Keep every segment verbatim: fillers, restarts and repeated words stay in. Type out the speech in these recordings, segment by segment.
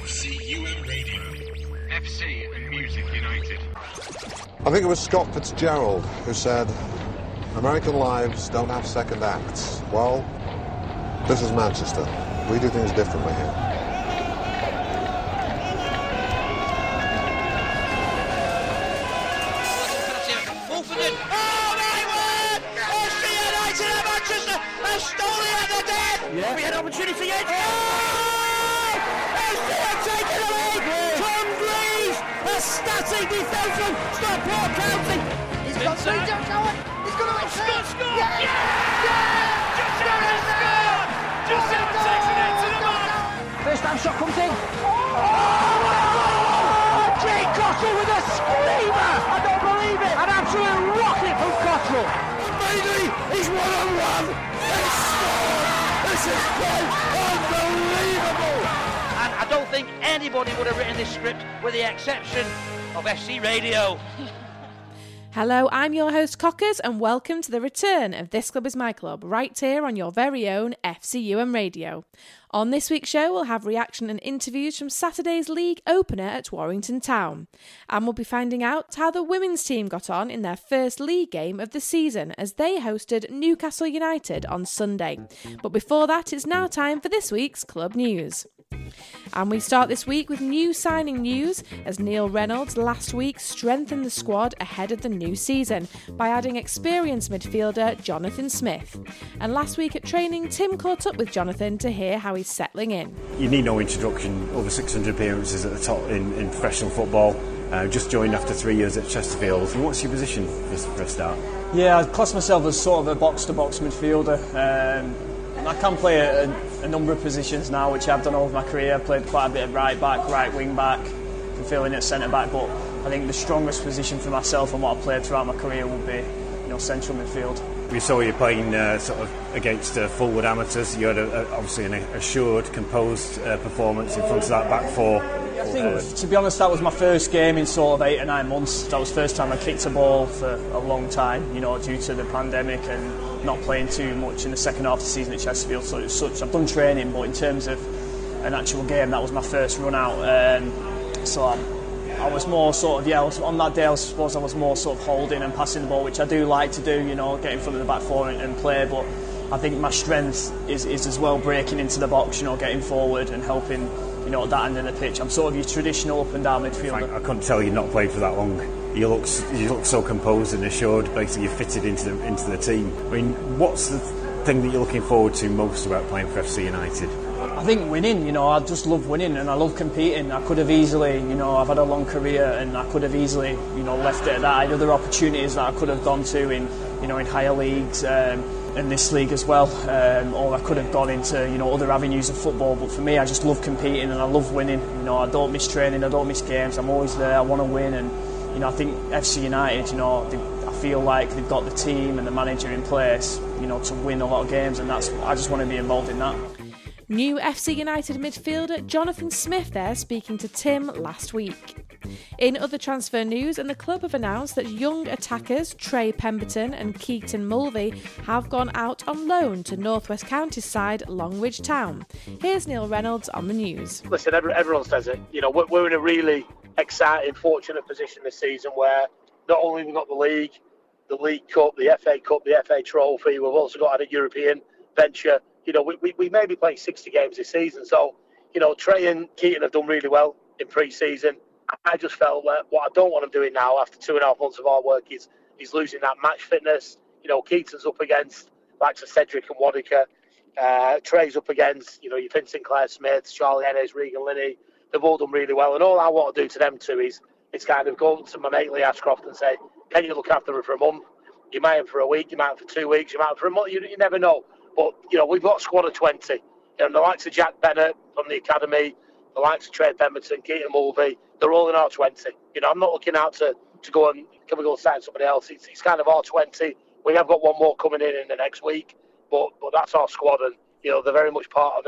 F C U M Radio. F C and Music United. I think it was Scott Fitzgerald who said, American lives don't have second acts. Well, this is Manchester. We do things differently here. Yeah. We had an opportunity again. Oh! F C have taken the lead. Yeah. Tom Greaves, a static defenseman. Stop Port County. He's got three jumps going. He's going to Scott scored. Yeah! Yeah! yeah! Giuseppe scored. Giuseppe takes it into the man. First time shot comes in. Oh! Jay Cottrell with a screamer. I don't believe it. An absolute rocket from Cottrell. Bailey, he's one on one. He's scored. This is quite unbelievable! And I don't think anybody would have written this script with the exception of F C Radio. Hello, I'm your host Cockers and welcome to the return of This Club Is My Club, right here on your very own F C U M Radio. On this week's show, we'll have reaction and interviews from Saturday's league opener at Warrington Town. And we'll be finding out how the women's team got on in their first league game of the season as they hosted Newcastle United on Sunday. But before that, it's now time for this week's club news. And we start this week with new signing news as Neil Reynolds last week strengthened the squad ahead of the new season by adding experienced midfielder Jonathan Smith. And last week at training, Tim caught up with Jonathan to hear how he's settling in. You need no introduction, over six hundred appearances at the top in, in professional football. Uh, just joined after three years at Chesterfield. What's your position for, for a start? Yeah, I class myself as sort of a box-to-box midfielder. Um, I can play a, a number of positions now, which I've done over my career. I've played quite a bit of right back, right wing back, and filling at centre back. But I think the strongest position for myself and what I've played throughout my career will be, you know, central midfield. We saw you playing uh, sort of against uh, Fulwood amateurs. You had a, a, obviously an assured, composed uh, performance in front of that back four. I think, uh, to be honest, that was my first game in sort of eight or nine months. That was the first time I kicked a ball for a long time, you know, due to the pandemic and not playing too much in the second half of the season at Chesterfield. So it was such. I've done training, but in terms of an actual game, that was my first run out. Um, so I, I was more sort of, yeah, I was, on that day I suppose I was more sort of holding and passing the ball, which I do like to do, you know, get in front of the back four and, and play. But I think my strength is, is as well breaking into the box, you know, getting forward and helping, you know, at that end of the pitch. I'm sort of your traditional up and down midfielder. Frank, I couldn't tell you'd not played for that long. You look, you look so composed and assured. Basically, you're fitted into the, into the team. I mean, what's the thing that you're looking forward to most about playing for F C United? I think winning, you know, I just love winning and I love competing. I could have easily, you know, I've had a long career and I could have easily, you know, left it at that. I had other opportunities that I could have gone to in, you know, in higher leagues, um, in this league as well, um, or I could have gone into, you know, other avenues of football. But for me, I just love competing and I love winning. You know, I don't miss training, I don't miss games. I'm always there. I want to win, and you know, I think F C United, you know, they, I feel like they've got the team and the manager in place, you know, to win a lot of games, and that's I just want to be involved in that. New F C United midfielder Jonathan Smith there speaking to Tim last week. In other transfer news, and the club have announced that young attackers Trey Pemberton and Keaton Mulvey have gone out on loan to North West County's side Longridge Town. Here's Neil Reynolds on the news. Listen, everyone says it. You know, we're in a really exciting, fortunate position this season where not only we've got the league, the League Cup, the F A Cup, the F A Trophy, we've also got a European venture. You know, we, we, we may be playing sixty games this season. So, you know, Trey and Keaton have done really well in pre-season. I just felt that what I don't want them doing now after two and a half months of hard work is, is losing that match fitness. You know, Keaton's up against likes of Cedric and Waddicker. Uh, Trey's up against, you know, your Finn Sinclair Smith, Charlie Ennis, Regan Linney. They've all done really well. And all I want to do to them two is, is kind of go to my mate Lee Ashcroft and say, can you look after her for a month? You might have for a week, you might have for two weeks, you might have for a month. You, you never know. But, you know, we've got a squad of twenty. You know, the likes of Jack Bennett from the academy, the likes of Trey Pemberton, Keaton Mulvey, they're all in R twenty. You know, I'm not looking out to, to go and, can we go and sign somebody else? It's, it's kind of R twenty. We have got one more coming in in the next week, but but that's our squad, and, you know, they're very much part of it.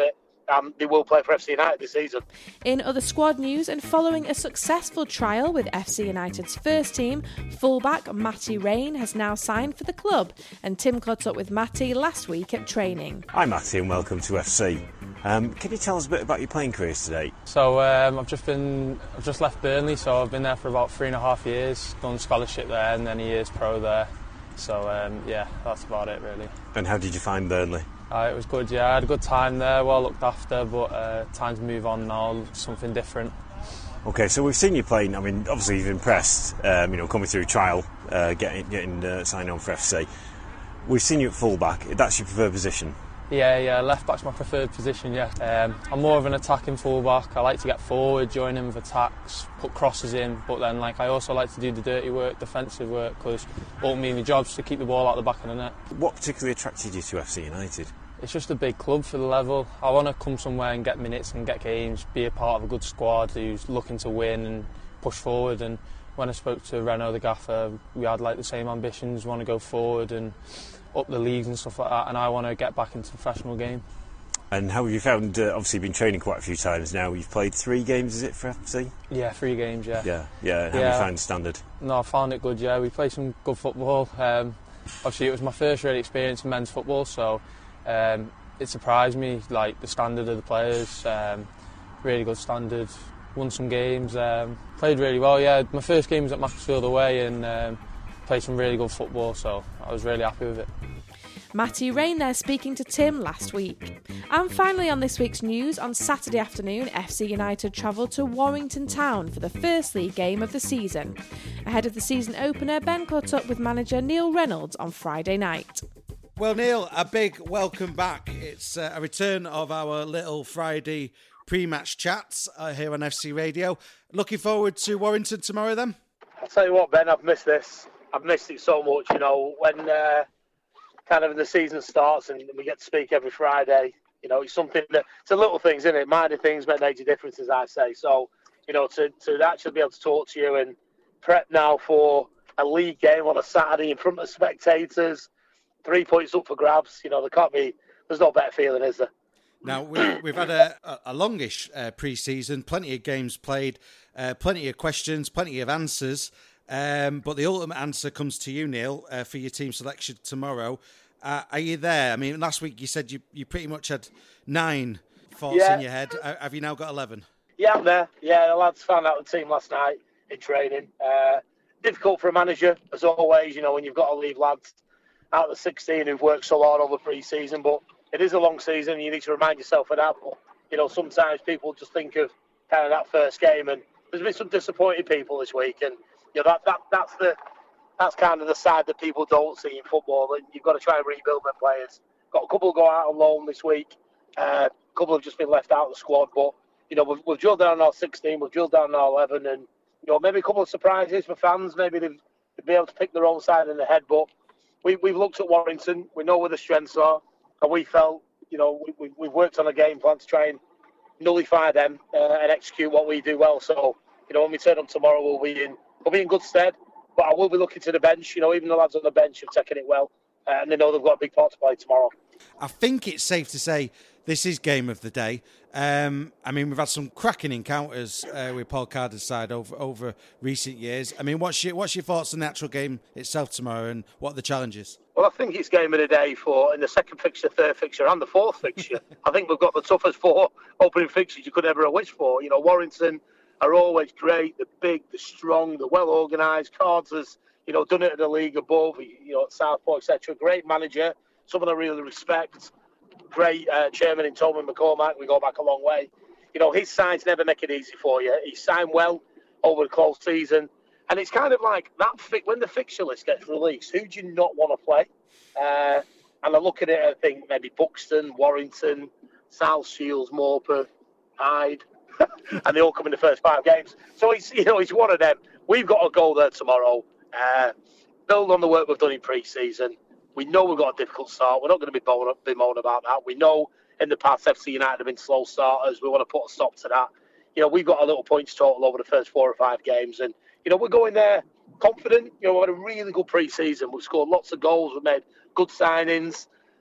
and they will play for F C United this season. In other squad news, and following a successful trial with F C United's first team, fullback Matty Rain has now signed for the club, and Tim caught up with Matty last week at training. Hi Matty, and welcome to F C. Um, can you tell us a bit about your playing careers today? So um, I've just been, I've just left Burnley, so I've been there for about three and a half years. Done scholarship there, and then a year's pro there. So um, yeah, that's about it really. And how did you find Burnley? Uh, it was good, yeah. I had a good time there, well looked after, but uh, time to move on now, something different. Okay, so we've seen you playing. I mean, obviously you've impressed. Um, you know, coming through trial, uh, getting getting uh, signed on for F C. We've seen you at fullback. That's your preferred position. Yeah, yeah, left back's my preferred position, yeah. Um, I'm more of an attacking fullback. I like to get forward, join in with attacks, put crosses in, but then like I also like to do the dirty work, defensive work, because ultimately my job's to keep the ball out the back of the net. What particularly attracted you to F C United? It's just a big club for the level. I want to come somewhere and get minutes and get games, be a part of a good squad who's looking to win and push forward. And when I spoke to Renault, the gaffer, we had like the same ambitions, want to go forward and up the leagues and stuff like that, and I want to get back into the professional game. And how have you found, uh, obviously you've been training quite a few times now, you've played three games, is it, for F C? Yeah, three games, yeah. Yeah, yeah, and how yeah. have you found the standard? No, I found it good, yeah, we played some good football. Um, obviously it was my first real experience in men's football, so um, it surprised me, like the standard of the players, um, really good standard, won some games, um, played really well, yeah. My first game was at Macclesfield away and um, played some really good football, so I was really happy with it. Matty Rain there speaking to Tim last week. And finally on this week's news, on Saturday afternoon, F C United travelled to Warrington Town for the first league game of the season. Ahead of the season opener, Ben caught up with manager Neil Reynolds on Friday night. Well, Neil, a big welcome back. It's uh, a return of our little Friday pre-match chats uh, here on F C Radio. Looking forward to Warrington tomorrow then? I'll tell you what, Ben, I've missed this. I've missed it so much, you know, when uh, kind of the season starts and we get to speak every Friday, you know, it's something that, it's the little things, isn't it? Minor things make major differences, I say. So, you know, to, to actually be able to talk to you and prep now for a league game on a Saturday in front of spectators, three points up for grabs, you know, there can't be, there's no better feeling, is there? Now, we've, we've had a, a longish uh, pre-season, plenty of games played, uh, plenty of questions, plenty of answers. Um, but the ultimate answer comes to you, Neil, uh, for your team selection tomorrow. Uh, are you there? I mean, last week you said you, you pretty much had nine thoughts yeah. in your head. Uh, have you now got eleven? Yeah, I'm there. Yeah, the lads found out the team last night in training. Uh, difficult for a manager, as always, you know, when you've got to leave lads out of the sixteen who've worked so hard over pre-season. But it is a long season, and you need to remind yourself of that. But, you know, sometimes people just think of kind of that first game, and there's been some disappointed people this week, and you know, that, that that's the that's kind of the side that people don't see in football. And you've got to try and rebuild their players. Got a couple go out on loan this week. Uh, a couple have just been left out of the squad. But you know, we've, we've drilled down our sixteen, we've drilled down our eleven, and you know, maybe a couple of surprises for fans. Maybe they've, they've been able to pick their own side in the head. But we we've looked at Warrington. We know where the strengths are, and we felt, you know, we, we we've worked on a game plan to try and nullify them uh, and execute what we do well. So you know, when we turn up tomorrow, we'll be in. We'll be in good stead, but I will be looking to the bench. You know, even the lads on the bench have taken it well, uh, and they know they've got a big part to play tomorrow. I think it's safe to say this is game of the day. Um, I mean, we've had some cracking encounters uh, with Paul Carter's side over over recent years. I mean, what's your what's your thoughts on the actual game itself tomorrow, and what are the challenges? Well, I think it's game of the day for in the second fixture, third fixture, and the fourth fixture. I think we've got the toughest four opening fixtures you could ever have wished for. You know, Warrington are always great. They're big, they're strong, they're well organised. Cards has, you know, done it at the league above, you know, at Southport, et cetera. Great manager, someone I really respect. Great uh, chairman in Tobin McCormack. We go back a long way. You know, his sides never make it easy for you. He signed well over the close season. And it's kind of like that fi- when the fixture list gets released, who do you not want to play? Uh, and I look at it and think maybe Buxton, Warrington, South Shields, Morpeth, Hyde. And they all come in the first five games. So he's, you know, he's one of them. We've got to go there tomorrow. Uh, build on the work we've done in pre-season. We know we've got a difficult start. We're not going to be bemoaning about that. We know in the past F C United have been slow starters. We want to put a stop to that. You know, we've got a little points total over the first four or five games, and you know, we're going there confident. You know, we had a really good pre-season. We've scored lots of goals. We've made good signings.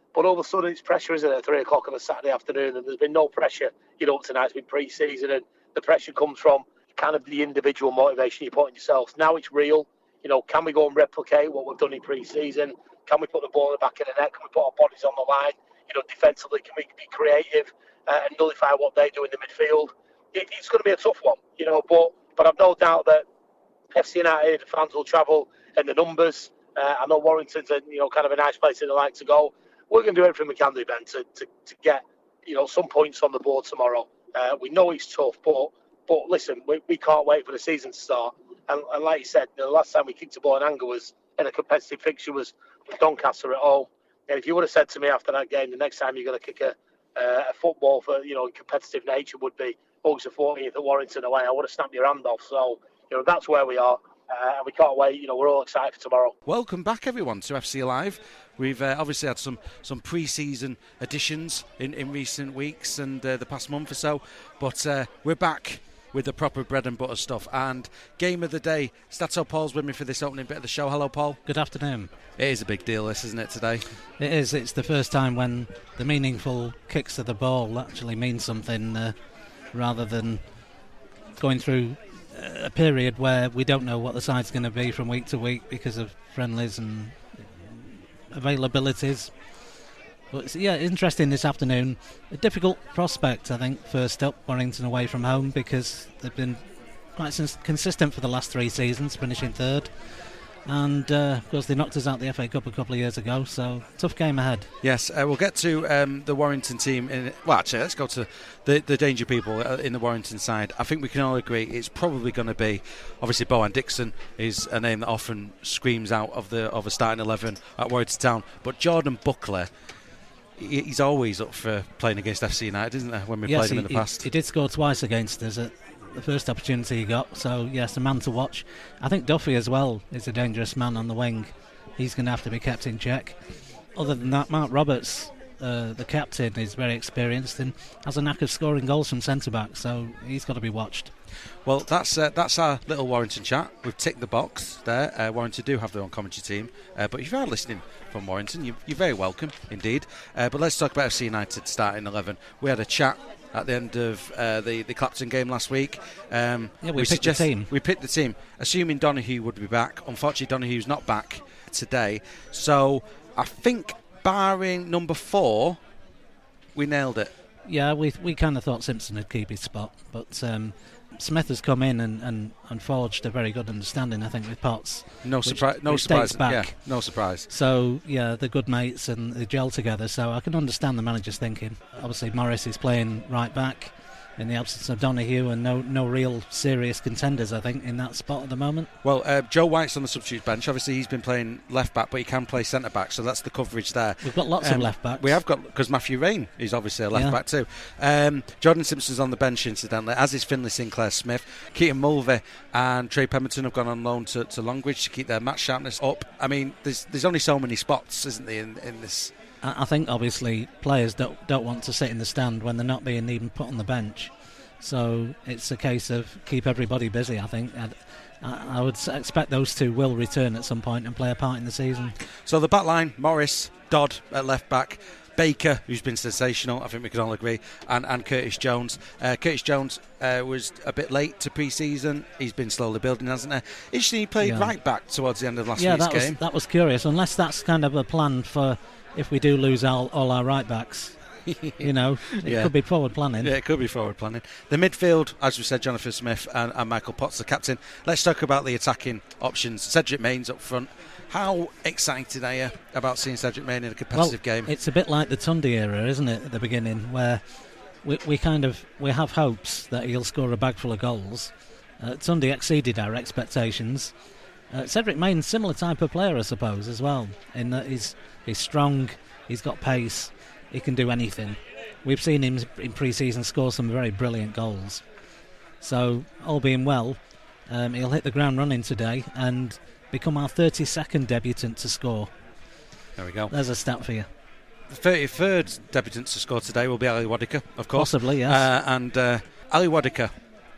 But all of a sudden, it's pressure, isn't it, at three o'clock on a Saturday afternoon, and there's been no pressure. You know, tonight's been pre-season, and the pressure comes from kind of the individual motivation you put in yourself. Now it's real. You know, can we go and replicate what we've done in pre-season? Can we put the ball in the back of the net? Can we put our bodies on the line? You know, defensively, can we be creative uh, and nullify what they do in the midfield? It, it's going to be a tough one, you know, but but I've no doubt that F C United fans will travel in the numbers. Uh, I know Warrington's a, you know, kind of a nice place that they like to go. We're going to do everything we can do, Ben, to, to, to get, you know, some points on the board tomorrow. Uh, we know it's tough, but but listen, we, we can't wait for the season to start. And, and like you said, the last time we kicked a ball in anger was in a competitive fixture was Doncaster at home. And if you would have said to me after that game, the next time you're going to kick a, uh, a football for, you know, competitive nature would be August the fourteenth at Warrington away, I would have snapped your hand off. So, you know, that's where we are. Uh, and we can't wait. You know, we're all excited for tomorrow. Welcome back, everyone, to F C Live. We've uh, obviously had some, some pre-season additions in, in recent weeks and uh, the past month or so, but uh, we're back with the proper bread and butter stuff. And game of the day, Stato Paul's with me for this opening bit of the show. Hello, Paul. Good afternoon. It is a big deal, this, isn't it, today? It is. It's the first time when the meaningful kicks of the ball actually mean something, uh, rather than going through a period where we don't know what the side's going to be from week to week because of friendlies and availabilities. But it's, yeah, interesting this afternoon. A difficult prospect, I think, first up, Warrington away from home, because they've been quite consistent for the last three seasons, finishing third. And, uh, of course, they knocked us out the F A Cup a couple of years ago, so tough game ahead. Yes, uh, we'll get to um, the Warrington team. In, well, actually, let's go to the, the danger people in the Warrington side. I think we can all agree it's probably going to be, obviously, Bowen Dixon is a name that often screams out of the of a starting eleven at Warrington Town. But Jordan Buckley, he's always up for playing against F C United, isn't there, when we yes, played him he, in the past? He, he did score twice against us at the first opportunity he got, so yes, a man to watch. I think Duffy as well is a dangerous man on the wing. He's going to have to be kept in check. Other than that, Mark Roberts, uh, the captain, is very experienced and has a knack of scoring goals from centre-back, so he's got to be watched. Well, that's uh, that's our little Warrington chat. We've ticked the box there. Uh, Warrington do have their own commentary team, uh, but if you are listening from Warrington, you, you're very welcome indeed. Uh, but let's talk about F C United starting eleven. We had a chat at the end of uh, the, the Clapton game last week. Um, yeah, we, we picked the team. We picked the team, assuming Donahue would be back. Unfortunately, Donahue's not back today. So I think, barring number four, we nailed it. Yeah, we we kind of thought Simpson would keep his spot, but um, Smith has come in and, and, and forged a very good understanding, I think, with Potts. No surprise. No surprise. Yeah, no surprise. So yeah, they're good mates and they gel together. So I can understand the manager's thinking. Obviously, Morris is playing right back in the absence of Donahue, and no no real serious contenders, I think, in that spot at the moment. Well, uh, Joe White's on the substitute bench. Obviously, he's been playing left back, but he can play centre back, so that's the coverage there. We've got lots um, of left backs. We have got, because Matthew Rain is obviously a left yeah. back too. Um, Jordan Simpson's on the bench, incidentally, as is Finlay Sinclair Smith. Keaton Mulvey and Trey Pemberton have gone on loan to, to Longridge to keep their match sharpness up. I mean, there's there's only so many spots, isn't there, in, in this? I think obviously players don't don't want to sit in the stand when they're not being even put on the bench. So it's a case of keep everybody busy, I think. I, I would expect those two will return at some point and play a part in the season. So the back line, Morris, Dodd at left back, Baker, who's been sensational, I think we can all agree, and, and Curtis Jones. Uh, Curtis Jones uh, was a bit late to pre-season. He's been slowly building, hasn't he? Interesting, he played yeah. right back towards the end of last yeah, week's that was, game. that was curious, unless that's kind of a plan for if we do lose all, all our right backs. You know, it yeah. could be forward planning. Yeah, it could be forward planning. The midfield, as we said, Jonathan Smith and, and Michael Potts, the captain. Let's talk about the attacking options. Cedric Mains up front. How excited are you about seeing Cedric Mains in a competitive well, game? It's a bit like the Tunde era, isn't it, at the beginning, where we, we kind of we have hopes that he'll score a bag full of goals. Uh, Tunde exceeded our expectations. Uh, Cedric Mains, similar type of player, I suppose, as well, in that he's he's strong, he's got pace. He can do anything. We've seen him in pre-season score some very brilliant goals. So, all being well, um, he'll hit the ground running today and become our thirty-second debutant to score. There we go. There's a stat for you. The thirty-third debutant to score today will be Ali Wadika, of course. Possibly, yes. Uh, and uh, Ali Wadika,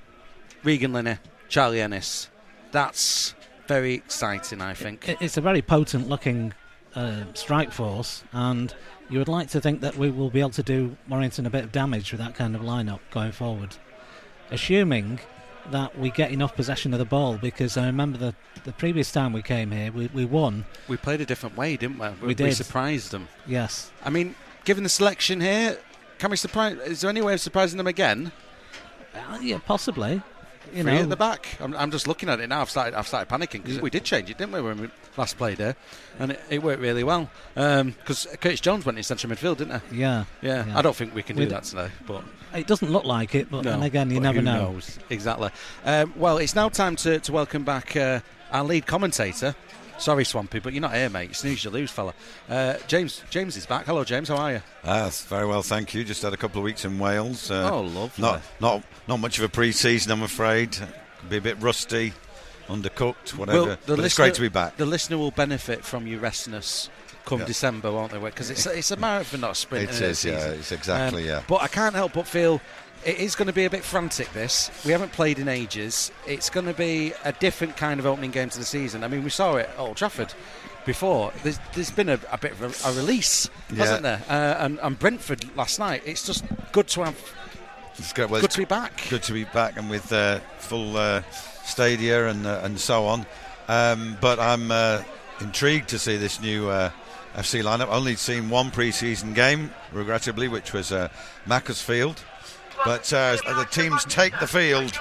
Regan Linney, Charlie Ennis. That's very exciting, I think. It, it's a very potent-looking uh, strike force, and you would like to think that we will be able to do Warrington a bit of damage with that kind of lineup going forward, assuming that we get enough possession of the ball, because I remember the, the previous time we came here, we, we won. We played a different way, didn't we? We, we did. We surprised them. Yes. I mean, given the selection here, can we surprise? Is there any way of surprising them again? Uh, yeah, possibly. You Three know, at the back. I'm, I'm just looking at it now. I've started. I've started panicking because we did change it, didn't we, when we last played there, and it, it worked really well. Because um, Curtis Jones went in central midfield, didn't he? Yeah, yeah. yeah. I don't think we can do We'd, that today, but it doesn't look like it. But no, then again, you but never who know. Knows? Exactly. Um, well, it's now time to, to welcome back uh, our lead commentator. Sorry, Swampy, but you're not here, mate. Snooze, you lose, fella. Uh, James James is back. Hello, James. How are you? Ah, very well, thank you. Just had a couple of weeks in Wales. Uh, oh, lovely. Not, not, not much of a pre-season, I'm afraid. Be a bit rusty, undercooked, whatever. Well, but listener, it's great to be back. The listener will benefit from your restness come yeah. December, won't they? Because it's, it's a marathon, not a sprint. It is, yeah. It's exactly, um, yeah. But I can't help but feel it is going to be a bit frantic, this. We haven't played in ages. It's going to be a different kind of opening game to the season. I mean, we saw it at Old Trafford before. There's, there's been a, a bit of a, a release, yeah. hasn't there? Uh, and, and Brentford last night. It's just good to have. It's good, well, good it's to be back. Good to be back, and with uh, full uh, stadia and uh, and so on. Um, but I'm uh, intrigued to see this new uh, F C lineup. Only seen one pre-season game, regrettably, which was uh, Macclesfield. But uh, as the teams take the field,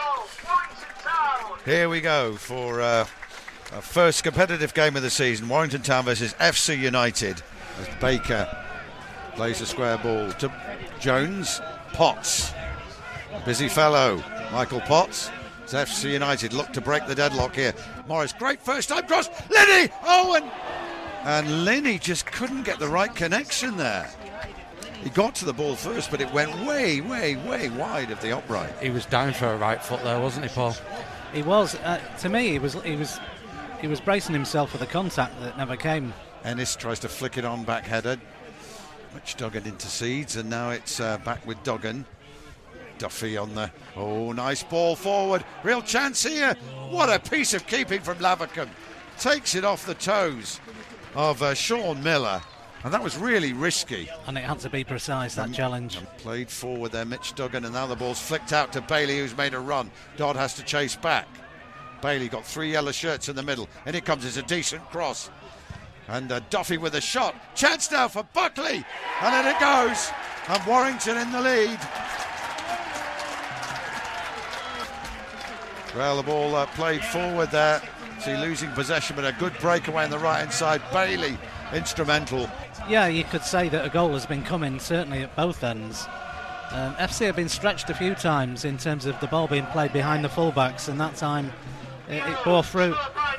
here we go for uh, our first competitive game of the season. Warrington Town versus F C United. As Baker plays a square ball to Jones. Potts, busy fellow, Michael Potts. As F C United look to break the deadlock here. Morris, great first time cross. Linney, oh, and and Linney just couldn't get the right connection there. He got to the ball first, but it went way, way, way wide of the upright. He was down for a right foot there, wasn't he, Paul? He was. Uh, to me, he was. He was. He was bracing himself for the contact that never came. Ennis tries to flick it on back-headed, which Duggan intercedes, and now it's uh, back with Duggan. Duffy on the. Oh, nice ball forward. Real chance here. What a piece of keeping from Lavercombe. Takes it off the toes of uh, Sean Miller. And that was really risky. And it had to be precise, that and, challenge. And played forward there, Mitch Duggan, and now the ball's flicked out to Bailey, who's made a run. Dodd has to chase back. Bailey got three yellow shirts in the middle, and it comes as a decent cross. And uh, Duffy with a shot. Chance now for Buckley. And then it goes. And Warrington in the lead. Well, the ball uh, played forward there. See, losing possession, but a good breakaway on the right-hand side. Bailey, instrumental. Yeah, you could say that a goal has been coming, certainly at both ends. Um, F C have been stretched a few times in terms of the ball being played behind the fullbacks, and that time it, it bore fruit.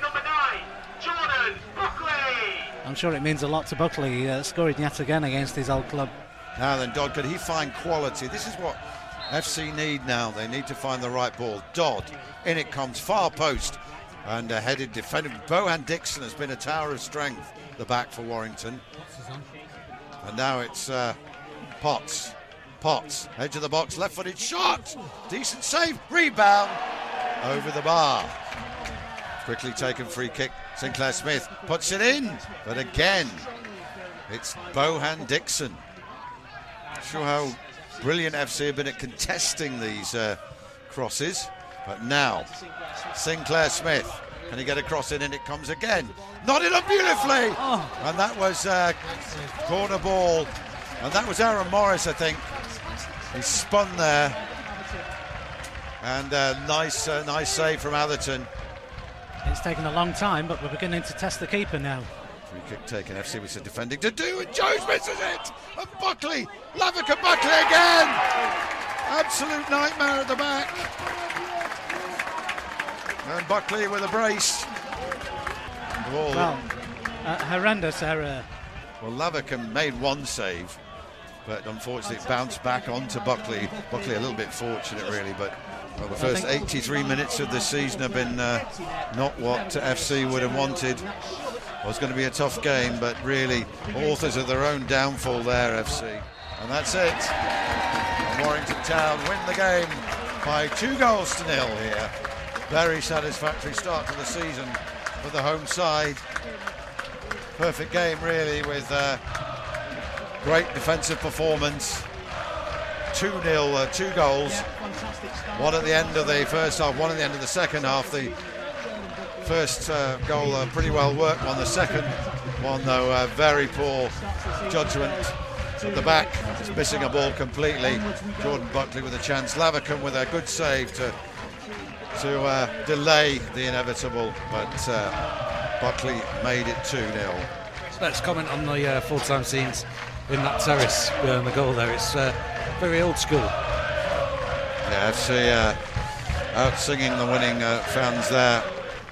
I'm sure it means a lot to Buckley, uh, scoring yet again against his old club. Now then, Dodd, could he find quality? This is what F C need now. They need to find the right ball. Dodd, in it comes, far post, and a headed defender. Bohan Dixon has been a tower of strength, the back for Warrington. And now it's uh, Potts. Potts, edge of the box, left-footed shot. Decent save, rebound, over the bar. Quickly taken free kick. Sinclair Smith puts it in, but again, it's Bohan Dixon. Not sure how brilliant F C have been at contesting these uh, crosses, but now Sinclair Smith, can he get a cross in, and it comes again. Nodded up beautifully, oh. And that was uh, corner ball, and that was Aaron Morris, I think. He spun there, and uh, nice, uh, nice save from Atherton. It's taken a long time, but we're beginning to test the keeper now. Free kick taken. F C was defending to do, and Jones misses it. And Buckley, Lavercombe Buckley again. Absolute nightmare at the back. And Buckley with a brace. Well, uh, horrendous error. Well, Lavercombe made one save, but unfortunately it bounced back onto Buckley. Buckley a little bit fortunate, really, but well, the first eighty-three minutes of this season have been uh, not what F C would have wanted. It was going to be a tough game, but really authors of their own downfall there, F C. And that's it. And Warrington Town win the game by two goals to nil here. Very satisfactory start to the season for the home side. Perfect game, really, with uh, great defensive performance. two nil, uh, two goals. One at the end of the first half, one at the end of the second half. The first uh, goal uh, pretty well worked one. The second one, though, uh, very poor judgment at the back. It's missing a ball completely. Jordan Buckley with a chance. Lavercombe with a good save to to uh, delay the inevitable, but uh, Buckley made it two nil. Let's comment on the uh, full-time scenes in that terrace behind the goal there. It's uh, very old school. Yeah, F C uh, out singing the winning uh, fans there.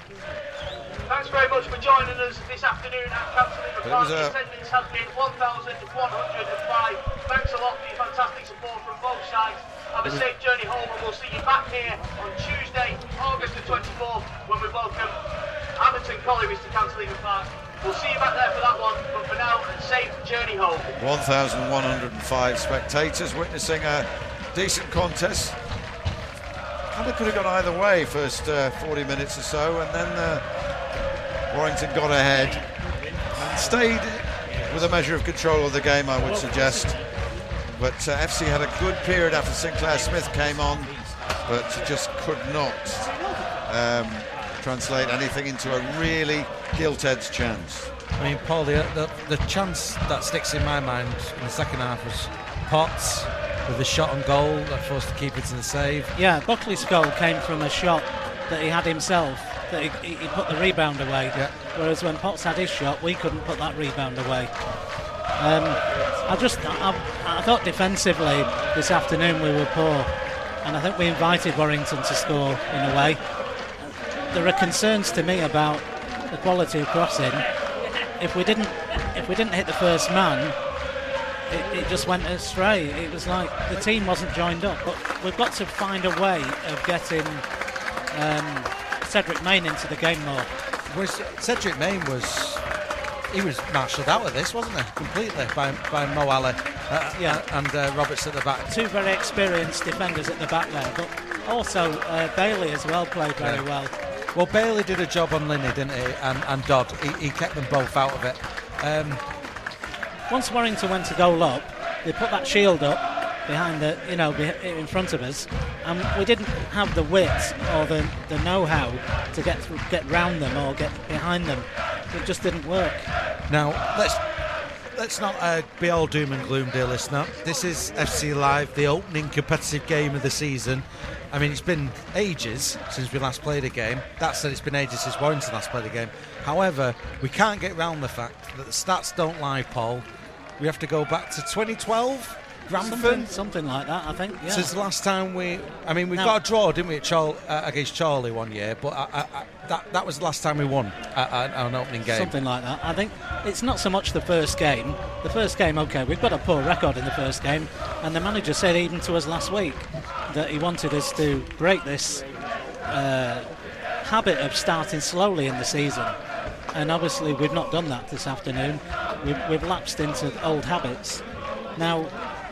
Thanks very much for joining us this afternoon at Cantilever Park. A... Attendance has been one thousand one hundred five. Thanks a lot for your fantastic support from both sides. Have a safe journey home, and we'll see you back here on Tuesday, August the twenty-fourth, when we welcome Atherton Collieries to Cantilever Park. We'll see you back there for that one, but for now, a safe journey home. one thousand one hundred five spectators witnessing a decent contest. Kind of could have gone either way first uh, forty minutes or so, and then uh, Warrington got ahead and stayed with a measure of control of the game, I would suggest. But uh, F C had a good period after Sinclair Smith came on, but just could not um, translate anything into a really gilt-edged chance. I mean, Paul, the, the, the chance that sticks in my mind in the second half was Potts with the shot on goal that forced the keeper to the save. Yeah, Buckley's goal came from a shot that he had himself, that he, he put the rebound away. Yeah. Whereas when Potts had his shot, we couldn't put that rebound away. Um, I just, I, I thought defensively this afternoon we were poor, and I think we invited Warrington to score in a way. There are concerns to me about the quality of crossing. If we didn't, if we didn't hit the first man, it, it just went astray. It was like the team wasn't joined up. But we've got to find a way of getting um, Cedric Main into the game more. Was Cedric Main was. He was marshalled out of this, wasn't he? Completely by by Mo Ali uh, yeah. and uh, Roberts at the back. Two very experienced defenders at the back there, but also uh, Bailey as well played very yeah. well. Well, Bailey did a job on Linney, didn't he? And, and Dodd, he, he kept them both out of it. Um, Once Warrington went to goal up, they put that shield up behind the, you know, in front of us, and we didn't have the wit or the, the know-how to get through, get round them or get behind them. It just didn't work. Now let's let's not uh, be all doom and gloom, dear listener. This is F C Live, the opening competitive game of the season. I mean, it's been ages since we last played a game. That said, it's been ages since Warrington last played a game. However, we can't get round the fact that the stats don't lie, Paul. We have to go back to twenty twelve. Grantham? Something, something like that, I think. Yeah. Since the last time we, I mean, we now, got a draw, didn't we, at Charl, uh, against Charlie one year? But I, I, I, that that was the last time we won at, at an opening game. Something like that. I think it's not so much the first game. The first game, okay, we've got a poor record in the first game, and the manager said even to us last week that he wanted us to break this uh, habit of starting slowly in the season. And obviously, we've not done that this afternoon. We've, we've lapsed into old habits. Now,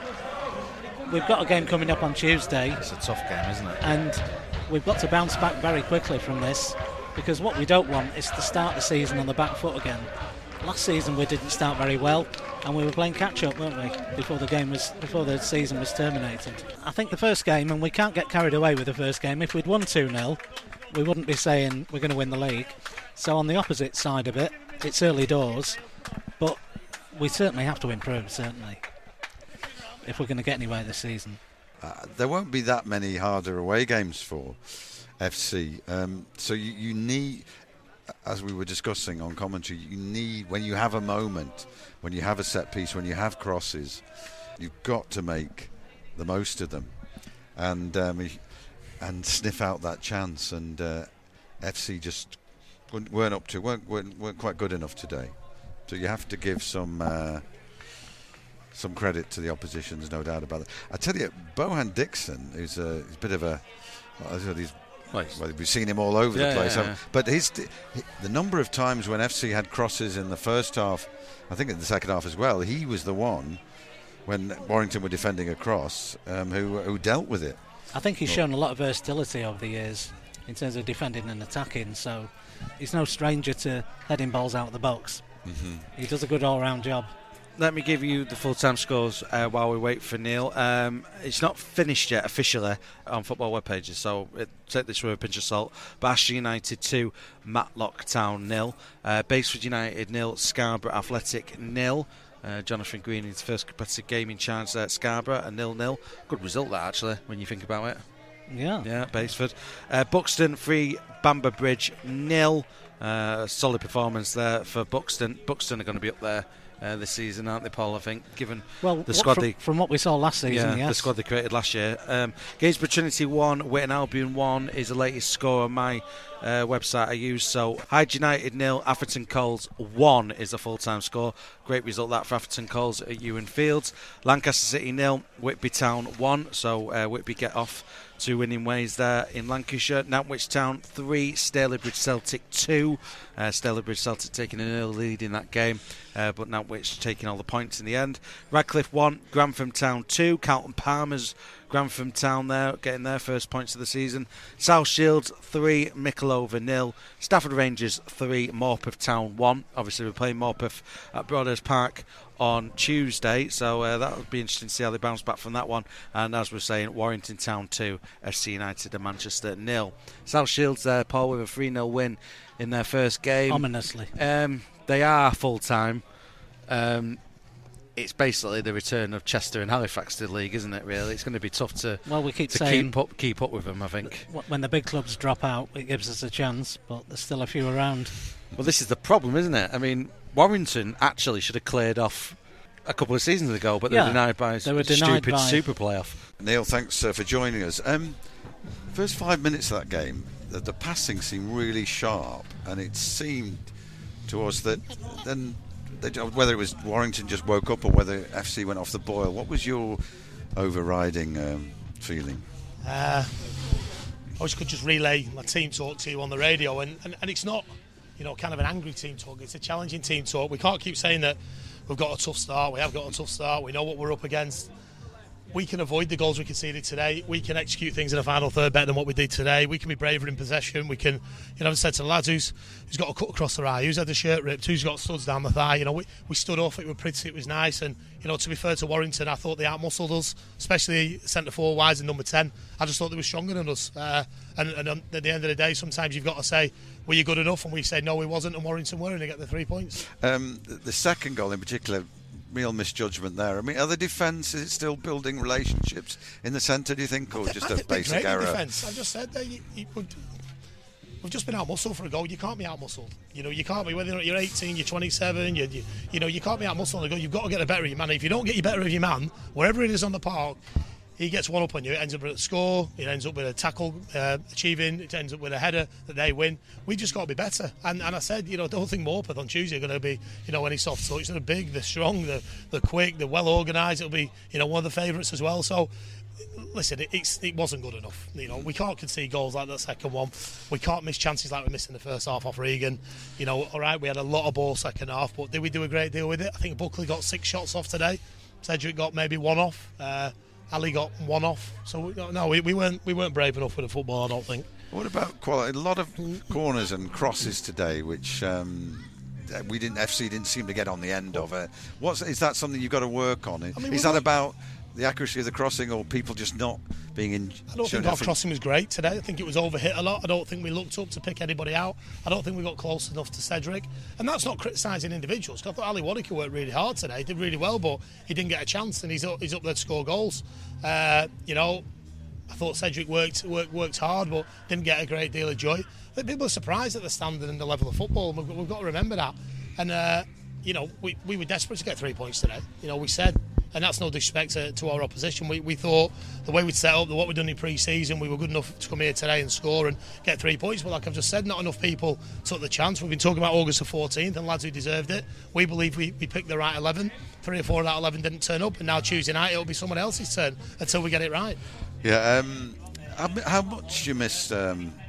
we've got a game coming up on Tuesday. It's a tough game, isn't it? And we've got to bounce back very quickly from this, because what we don't want is to start the season on the back foot again. Last season we didn't start very well, and we were playing catch-up, weren't we, before the game was before the season was terminated. I think the first game, and we can't get carried away with the first game, if we'd won two nil, we wouldn't be saying we're going to win the league. So on the opposite side of it, it's early doors, but we certainly have to improve, certainly, if we're going to get anywhere this season. Uh, there won't be that many harder away games for F C. Um, so you, you need, as we were discussing on commentary, you need, when you have a moment, when you have a set piece, when you have crosses, you've got to make the most of them and um, and sniff out that chance. And uh, F C just weren't up to, weren't, weren't, weren't quite good enough today. So you have to give some... Uh, Some credit to the opposition, there's no doubt about it. I tell you, Bohan Dixon, who's a, he's a bit of a, well, he's, well, we've seen him all over yeah, the place. Yeah, yeah. But his, the number of times when F C had crosses in the first half, I think in the second half as well, he was the one, when Warrington were defending a cross, um, who, who dealt with it. I think he's shown a lot of versatility over the years in terms of defending and attacking, so he's no stranger to heading balls out of the box. Mm-hmm. He does a good all-round job. let me give you the full-time scores uh, while we wait for Neil. Um, it's not finished yet officially on football web pages, so it, take this with a pinch of salt. Ashton United two, Matlock Town nil. Uh, Baseford United nil, Scarborough Athletic nil. Uh, Jonathan Green in his first competitive game in charge there at Scarborough, a nil nil. Good result that, actually, when you think about it. Yeah. Yeah, Baseford. Uh, Buxton three, Bamber Bridge nil. Uh, solid performance there for Buxton. Buxton are going to be up there uh, this season, aren't they, Paul? I think, given well, the squad from, they, from what we saw last season, yeah, yes. the squad they created last year. Um, Gainsborough Trinity one, Wayton Albion one is the latest score on my uh, website I use. So Hyde United nil, Atherton Coles one is the full-time score. Great result that for Atherton Coles at Ewan Fields. Lancaster City nil, Whitby Town one. So uh, Whitby get off to winning ways there in Lancashire. Nantwich Town three, Stalybridge Celtic two. Uh, Stalybridge Celtic taking an early lead in that game, uh, but Nantwich taking all the points in the end. Radcliffe one, Grantham Town two. Carlton Palmer's Grantham Town there getting their first points of the season. South Shields three, Micklehove nil. Stafford Rangers three, Morpeth Town one. Obviously we're playing Morpeth at Broadhurst Park on Tuesday, so uh, that'll be interesting to see how they bounce back from that one. And as we're saying, Warrington Town two, F C United and Manchester nil. South Shields there, Paul, with a three nil win in their first game. Ominously. Um, they are full-time. Um, it's basically the return of Chester and Halifax to the league, isn't it, really? It's going to be tough to, well, we keep to saying keep, up, keep up with them, I think. When the big clubs drop out, it gives us a chance, but there's still a few around. Well, this is the problem, isn't it? I mean, Warrington actually should have cleared off a couple of seasons ago, but they yeah, were denied by they were stupid denied by... super playoff. Neil, thanks uh, for joining us. Um, first five minutes of that game, the, the passing seemed really sharp, and it seemed to us that then, they, whether it was Warrington just woke up or whether F C went off the boil, what was your overriding um, feeling? Uh, I wish I could just relay my team talk to you on the radio, and, and, and it's not, you know, kind of an angry team talk. It's a challenging team talk. We can't keep saying that we've got a tough start. We have got a tough start. We know what we're up against. We can avoid the goals we conceded today. We can execute things in the final third better than what we did today. We can be braver in possession. We can, you know, I've said to the lads who's, who's got a cut across the eye, who's had the shirt ripped, who's got studs down the thigh. You know, we, we stood off. It was pretty. It was nice. And you know, to be fair to Warrington, I thought they out-muscled us, especially centre forward wise and number ten. I just thought they were stronger than us. Uh, and, and at the end of the day, sometimes you've got to say, were you good enough? And we say no, we wasn't. And Warrington were, and they get the three points. Um, the second goal in particular, real misjudgment there. I mean, are the defence, is it still building relationships in the centre, do you think, or just a basic error? Defence. I've just said that you, you would, we've just been out-muscled for a goal. You can't be out-muscled. You know, you can't be, whether you're eighteen, you're twenty-seven, you, you, you know, you can't be out-muscled on a goal. You've got to get the better of your man. If you don't get your better of your man, wherever it is on the park, he gets one up on you. It ends up with a score. It ends up with a tackle uh, achieving. It ends up with a header that they win. We just got to be better. And and I said, you know, don't think Morpeth on Tuesday are going to be, you know, any soft touch. They're big, they're strong, they're, they're quick, they're well organised. It'll be, you know, one of the favourites as well. So, listen, it, it's, it wasn't good enough. You know, we can't concede goals like that second one. We can't miss chances like we missed in the first half off Regan. You know, all right, we had a lot of ball second half, but did we do a great deal with it? I think Buckley got six shots off today. Cedric got maybe one off. Uh, Ali got one off, so no, we, we weren't we weren't brave enough with the football, I don't think. What about quality? A lot of corners and crosses today, which um, we didn't. F C didn't seem to get on the end of it. What's is that something you've got to work on? I mean, is that about the accuracy of the crossing, or people just not being in? I don't think our crossing was great today. I think it was overhit a lot. I don't think we looked up to pick anybody out. I don't think we got close enough to Cedric. And that's not criticising individuals. I thought Ali Wadika worked really hard today. He did really well, but he didn't get a chance, and he's up, he's up there to score goals. Uh, you know, I thought Cedric worked, worked worked hard, but didn't get a great deal of joy. I think people are surprised at the standard and the level of football, and we've, we've got to remember that. And, uh, you know, we, we were desperate to get three points today. You know, we said, and that's no disrespect to, to our opposition. We, we thought the way we'd set up, the what we'd done in pre-season, we were good enough to come here today and score and get three points. But like I've just said, not enough people took the chance. We've been talking about August the fourteenth and lads who deserved it. We believe we, we picked the right eleven. Three or four of that eleven didn't turn up, and now Tuesday night it'll be someone else's turn until we get it right. Yeah. Um, how, how much you missed um,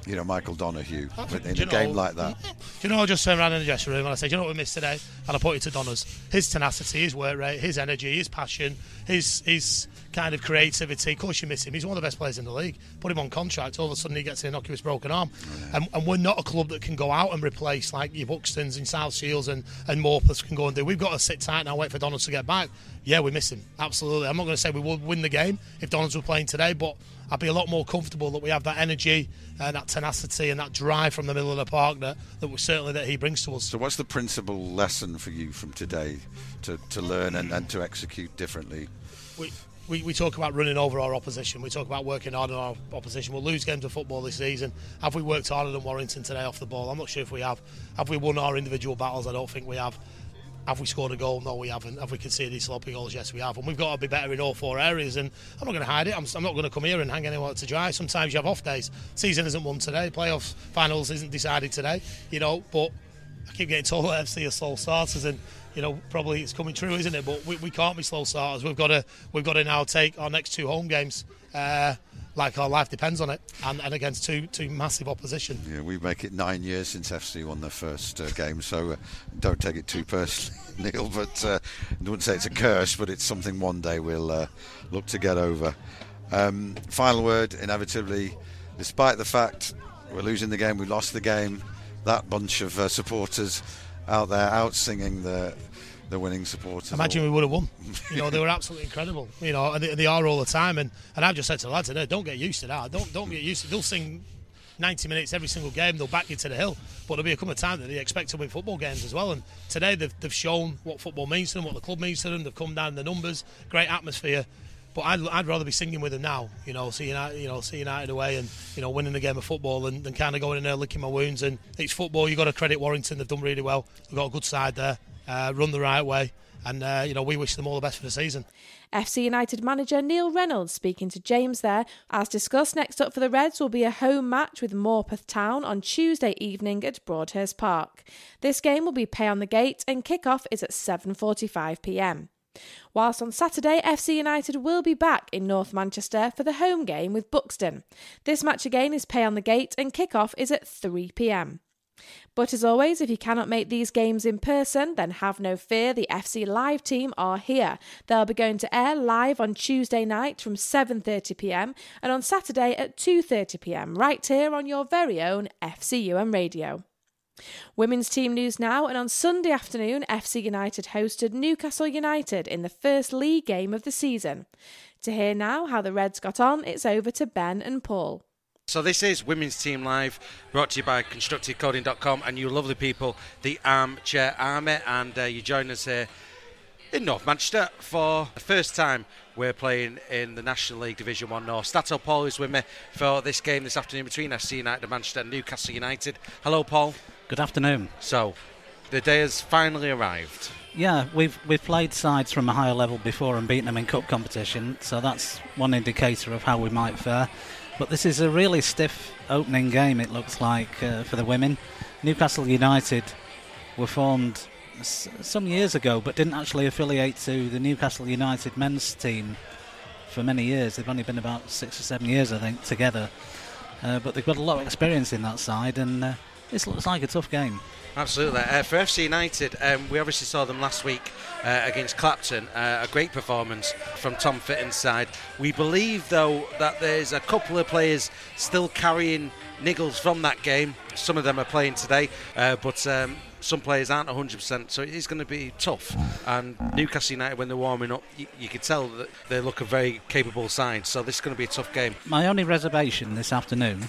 you know, Michael Donoghue That's- in do a you game know- like that. Do you know, I just turned around in the dressing room and I said, you know what we missed today? And I put it to Donna's. His tenacity, his work rate, his energy, his passion, his his kind of creativity. Of course you miss him. He's one of the best players in the league. Put him on contract, all of a sudden he gets an innocuous broken arm. And, and we're not a club that can go out and replace like your Buxtons and South Shields and, and Morpeths can go and do. We've got to sit tight now, wait for Donald to get back. Yeah, we miss him. Absolutely. I'm not going to say we would win the game if Donalds were playing today, but I'd be a lot more comfortable that we have that energy and that tenacity and that drive from the middle of the park that, that we, certainly that he brings to us. So what's the principal lesson for you from today to, to learn and, and to execute differently? We, we we talk about running over our opposition. We talk about working hard on our opposition. We'll lose games of football this season. Have we worked harder than Warrington today off the ball? I'm not sure if we have. Have we won our individual battles? I don't think we have. Have we scored a goal? No, we haven't. Have we conceded sloppy goals? Yes, we have. And we've got to be better in all four areas. And I'm not going to hide it. I'm, I'm not going to come here and hang anyone to dry. Sometimes you have off days. Season isn't won today. Playoffs finals isn't decided today. You know, but I keep getting told that F C are slow starters, and you know, probably it's coming true, isn't it? But we, we can't be slow starters. We've got to we've got to now take our next two home games uh, like our life depends on it, and, and against two two massive opposition. Yeah, we make it nine years since F C won their first uh, game, so uh, don't take it too personally, Neil. But uh, I wouldn't say it's a curse, but it's something one day we'll uh, look to get over. Um, final word, inevitably, despite the fact we're losing the game, we lost the game, that bunch of uh, supporters out there out singing the the winning supporters. Imagine we would have won. You know, they were absolutely incredible. You know, and they, they are all the time. And, and I've just said to the lads today, don't get used to that. Don't don't get used to. They'll sing ninety minutes every single game. They'll back you to the hill. But there'll be a come a time that they expect to win football games as well. And today they've they've shown what football means to them, what the club means to them. They've come down in the numbers, great atmosphere. But I'd, I'd rather be singing with them now, you know, see United, you know, see United away and, you know, winning the game of football than, than kind of going in there licking my wounds. And it's football. You've got to credit Warrington. They've done really well. They've got a good side there, uh, run the right way. And, uh, you know, we wish them all the best for the season. F C United manager Neil Reynolds speaking to James there. As discussed, next up for the Reds will be a home match with Morpeth Town on Tuesday evening at Broadhurst Park. This game will be pay on the gate and kick-off is at seven forty-five p m. Whilst on Saturday, F C United will be back in North Manchester for the home game with Buxton. This match again is pay on the gate and kick-off is at three p m. But as always, if you cannot make these games in person, then have no fear, the F C Live team are here. They'll be going to air live on Tuesday night from seven thirty p m and on Saturday at two thirty p m, right here on your very own F C U M Radio. Women's team news now, and on Sunday afternoon F C United hosted Newcastle United in the first league game of the season. To hear now how the Reds got on, it's over to Ben and Paul. So this is Women's Team Live, brought to you by constructive coding dot com and you lovely people, the Armchair Army, and uh, you join us here in North Manchester for the first time. We're playing in the National League Division one North. Stato Paul is with me for this game this afternoon between F C United of Manchester and Newcastle United. Hello, Paul. Good afternoon. So, the day has finally arrived. Yeah, we've we've played sides from a higher level before and beaten them in cup competition, so that's one indicator of how we might fare. But this is a really stiff opening game, it looks like, uh, for the women. Newcastle United were formed s- some years ago, but didn't actually affiliate to the Newcastle United men's team for many years. They've only been about six or seven years, I think, together. Uh, but they've got a lot of experience in that side, and uh, this looks like a tough game. Absolutely. Uh, for F C United, um, we obviously saw them last week uh, against Clapton. Uh, a great performance from Tom Fitton's side. We believe, though, that there's a couple of players still carrying niggles from that game. Some of them are playing today, uh, but um, some players aren't one hundred percent, so it is going to be tough. And Newcastle United, when they're warming up, you, you can tell that they look a very capable side, so this is going to be a tough game. My only reservation this afternoon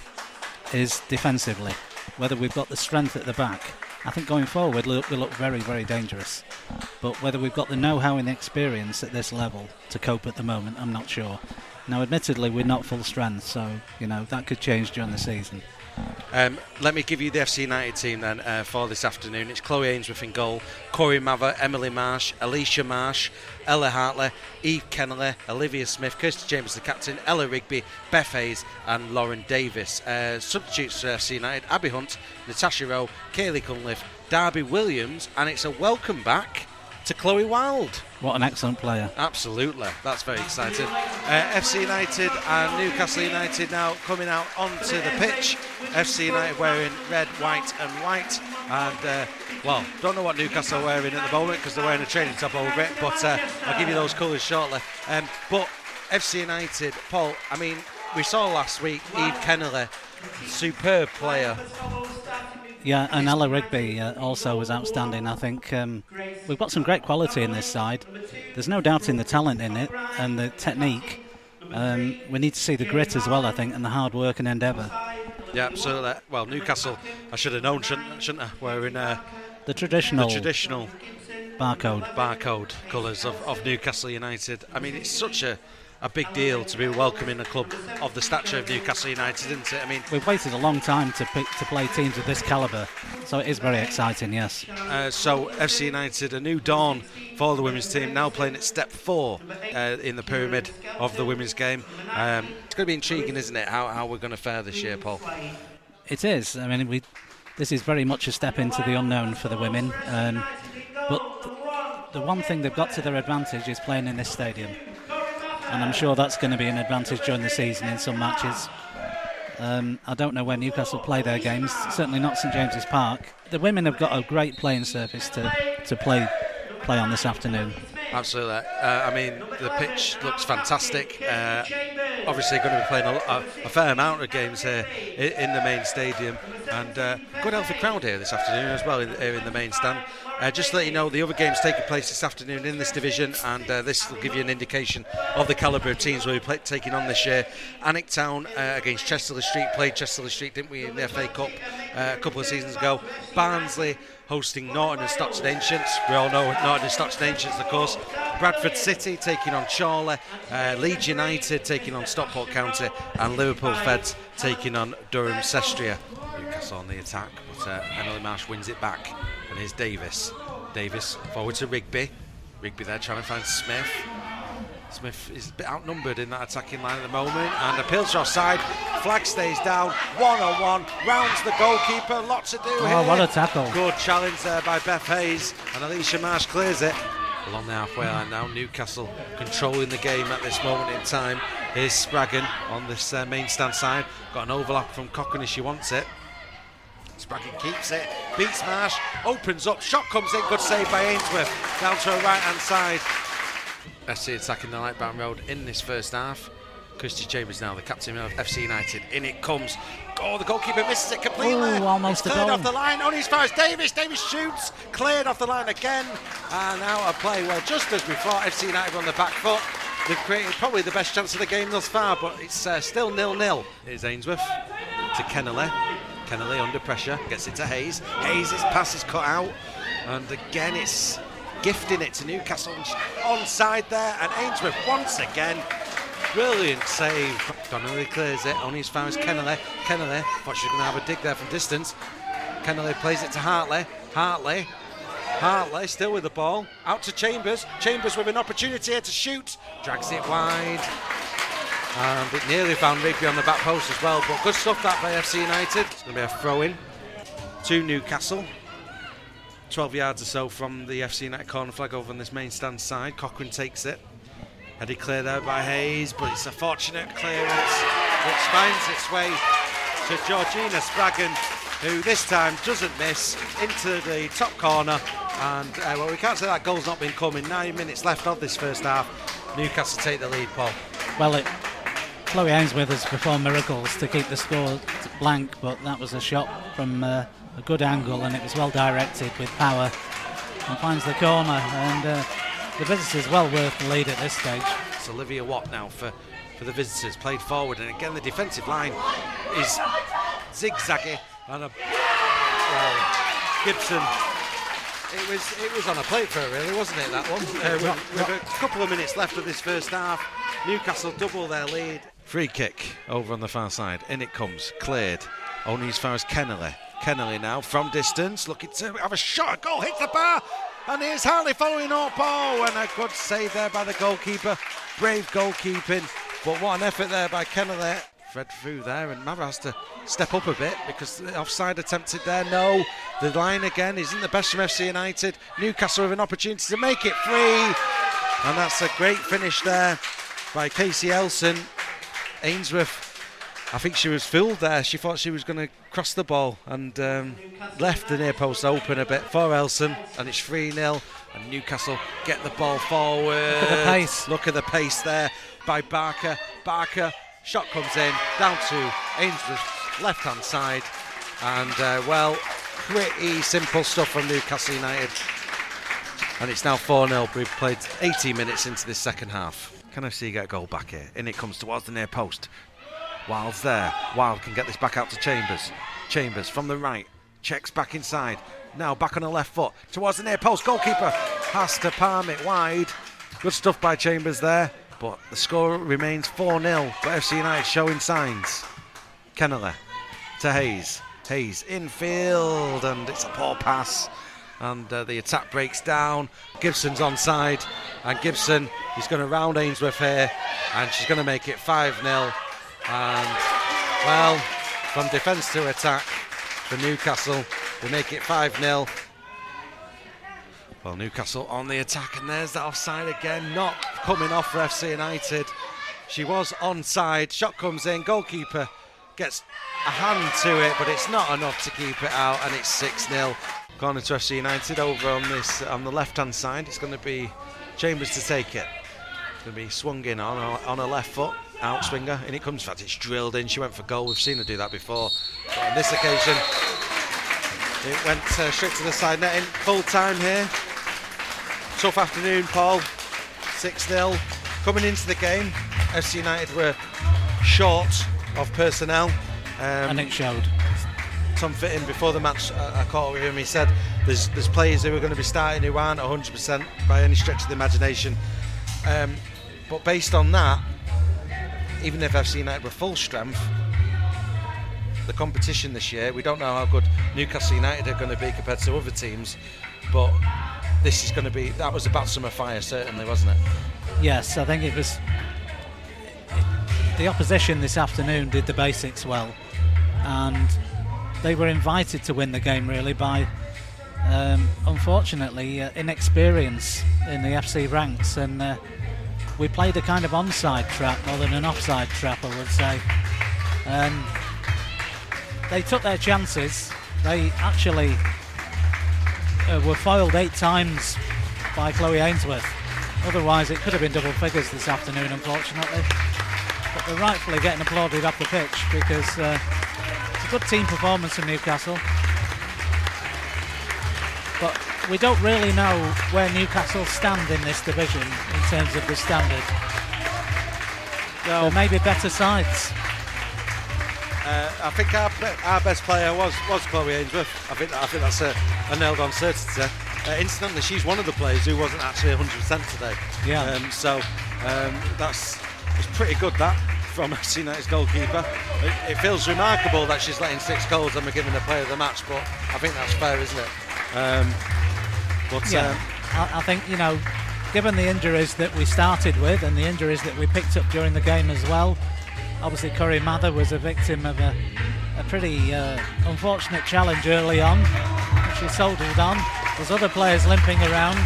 is defensively, whether we've got the strength at the back. I think going forward we look, we look very, very dangerous. But whether we've got the know-how and the experience at this level to cope at the moment, I'm not sure. Now, admittedly, we're not full strength, so, you know, that could change during the season. Um, let me give you the F C United team then uh, for this afternoon. It's Chloe Ainsworth in goal, Corey Mather, Emily Marsh, Alicia Marsh, Ella Hartley, Eve Kennelly, Olivia Smith, Kirsty Chambers the captain, Ella Rigby, Beth Hayes and Lauren Davis. Uh, substitutes for F C United, Abby Hunt, Natasha Rowe, Kaylee Cunliffe, Darby Williams, and it's a welcome back to Chloe Wild. What an excellent player. Absolutely, that's very exciting. Uh, F C United and Newcastle United now coming out onto the pitch. F C United wearing red, white and white. And, uh, well, don't know what Newcastle are wearing at the moment because they're wearing a training top over it, but uh, I'll give you those colours shortly. Um, but F C United, Paul, I mean, we saw last week Eve Kennelly, superb player. Yeah, and Ella Rigby uh, also was outstanding. I think um, we've got some great quality in this side. There's no doubt in the talent in it and the technique. Um, we need to see the grit as well, I think, and the hard work and endeavour. Yeah, absolutely. Well, Newcastle, I should have known, shouldn't, shouldn't I? We're in uh, the traditional, the traditional barcode barcode colours of, of Newcastle United. I mean, it's such a a big deal to be welcoming a club of the stature of Newcastle United, isn't it? I mean, we've waited a long time to pick, to play teams of this calibre, so it is very exciting. Yes. Uh, so F C United, a new dawn for the women's team, now playing at step four uh, in the pyramid of the women's game. Um, it's going to be intriguing, isn't it? How how we're going to fare this year, Paul? It is. I mean, we. This is very much a step into the unknown for the women, um, but the, the one thing they've got to their advantage is playing in this stadium. And I'm sure that's going to be an advantage during the season in some matches. Um, I don't know where Newcastle play their games, certainly not St James's Park. The women have got a great playing surface to, to play play on this afternoon. Absolutely. Uh, I mean, the pitch looks fantastic. Uh, obviously going to be playing a, a, a fair amount of games here in, in the main stadium. And uh, good healthy crowd here this afternoon as well, in, here in the main stand. Uh, just to let you know, the other games taking place this afternoon in this division, and uh, this will give you an indication of the calibre of teams we'll be play- taking on this year. Alnwick Town uh, against Chesterley Street. Played Chesterley Street, didn't we, in the F A Cup uh, a couple of seasons ago. Barnsley hosting Norton and Stockton Ancients. We all know Norton and Stockton Ancients, of course. Bradford City taking on Chorley. Uh, Leeds United taking on Stockport County. And Liverpool Feds taking on Durham Sestria. Newcastle on the attack, but uh, Emily Marsh wins it back. And here's Davis. Davis forward to Rigby. Rigby there trying to find Smith. Smith is a bit outnumbered in that attacking line at the moment, and appeals to offside. Flag stays down. One on one. Rounds the goalkeeper. Lots to do oh, here. Oh, what a tackle! Good challenge there by Beth Hayes, and Alicia Marsh clears it. Along the halfway line now. Newcastle controlling the game at this moment in time. Here's Spraggan on this uh, main stand side. Got an overlap from Cochrane if she wants it. Spraggan keeps it, beats Marsh, opens up, shot comes in, good save by Ainsworth, down to her right hand side. F C attacking the Lightbound Road in this first half. Kirsty Chambers now the captain of F C United, in it comes. Oh, the goalkeeper misses it completely. Ooh, almost it's a cleared goal. off the line, on his far as Davis, Davis shoots, cleared off the line again, and now a play where just as we thought F C United were on the back foot, they've created probably the best chance of the game thus far, but it's uh, still nil nil. Here's Ainsworth to Kennelly. Kennelly under pressure, gets it to Hayes. Hayes' pass is cut out, and again it's gifting it to Newcastle. Onside there, and Ainsworth once again. Brilliant save. Donnelly clears it, only as far as Kennelly. Kennelly, thought she was going to have a dig there from distance. Kennelly plays it to Hartley. Hartley. Hartley still with the ball. Out to Chambers. Chambers with an opportunity here to shoot. Drags it wide. And it nearly found Rigby on the back post as well, but good stuff that by F C United. It's going to be a throw-in to Newcastle. twelve yards or so from the F C United corner flag over on this main stand side. Cochrane takes it. Headed cleared out by Hayes, but it's a fortunate clearance which finds its way to Georgina Spraggan, who this time doesn't miss, into the top corner. And, uh, well, we can't say that goal's not been coming. Nine minutes left of this first half. Newcastle take the lead, Paul. Well, it... Chloe Ainsworth has performed miracles to keep the score blank, but that was a shot from uh, a good angle, and it was well directed with power, and finds the corner, and uh, the visitors well worth the lead at this stage. It's Olivia Watt now for, for the visitors, played forward, and again the defensive line is zigzaggy, and a, well, Gibson, it was it was on a plate for her really, wasn't it, that one? Uh, with, with a couple of minutes left of this first half, Newcastle double their lead. Free kick over on the far side. In it comes, cleared. Only as far as Kennelly. Kennelly now from distance, looking to have a shot. A goal hits the bar. And here's Hartley following up. Oh, and a good save there by the goalkeeper. Brave goalkeeping. But what an effort there by Kennelly thread through there, and Mava has to step up a bit because the offside attempted there. No, the line again isn't the best from F C United. Newcastle with an opportunity to make it free, and that's a great finish there by Casey Elson. Ainsworth, I think she was fooled there. She thought she was going to cross the ball and um, left the near post open a bit for Elson, and it's three nil. And Newcastle get the ball forward. Look at the pace. Look at the pace there by Barker. Barker, shot comes in, down to Ainsworth's left-hand side. And, uh, well, pretty simple stuff from Newcastle United. And it's now four nil. We've played eighteen minutes into this second half. Can I see you get a goal back here? In it comes towards the near post. Wild's there. Wild can get this back out to Chambers. Chambers from the right. Checks back inside. Now back on the left foot. Towards the near post. Goalkeeper has to palm it wide. Good stuff by Chambers there. But the score remains four nil. But F C United showing signs. Kennelly to Hayes. Hayes infield. And it's a poor pass. And uh, the attack breaks down. Gibson's onside. And Gibson is going to round Ainsworth here. And she's going to make it five nil. And, well, from defence to attack for Newcastle, they make it five nil. Well, Newcastle on the attack, and there's that offside again, not coming off for F C United. She was onside, shot comes in, goalkeeper gets a hand to it, but it's not enough to keep it out, and it's six nil. Corner to F C United over on this on the left-hand side. It's going to be Chambers to take it. It's going to be swung in on her, on her left foot. Outswinger, and it comes, in fact it's drilled in. She went for goal, we've seen her do that before, but on this occasion it went uh, straight to the side netting. Full time here, tough afternoon, Paul. Six nil coming into the game. F C United were short of personnel, um, and it showed. Tom Fitton before the match, uh, I caught with him, he said there's, there's players who are going to be starting who aren't one hundred percent by any stretch of the imagination, um, but based on that, even if F C United were full strength, the competition this year, we don't know how good Newcastle United are going to be compared to other teams, but this is going to be, that was a baptism of fire certainly, wasn't it? Yes, I think it was. The opposition this afternoon did the basics well, and they were invited to win the game really by, um, unfortunately, uh, inexperience in the F C ranks, and uh, we played a kind of onside trap more than an offside trap, I would say. Um, they took their chances. They actually uh, were foiled eight times by Chloe Ainsworth. Otherwise, it could have been double figures this afternoon, unfortunately. But they're rightfully getting applauded up the pitch because uh, it's a good team performance from Newcastle. But we don't really know where Newcastle stand in this division in terms of the standard. There may be better sides. Uh, I think our, our best player was was Chloe Ainsworth. I think I think that's a, a nailed-on certainty. Uh, incidentally, she's one of the players who wasn't actually one hundred percent today. Yeah. Um, so um, that's it's pretty good that from F C United's goalkeeper. It, it feels remarkable that she's letting six goals and we're giving the player of the match, but I think that's fair, isn't it? Um, But yeah, um, I, I think, you know, given the injuries that we started with and the injuries that we picked up during the game as well, obviously Corey Mather was a victim of a, a pretty uh, unfortunate challenge early on. She soldiered on. There's other players limping around.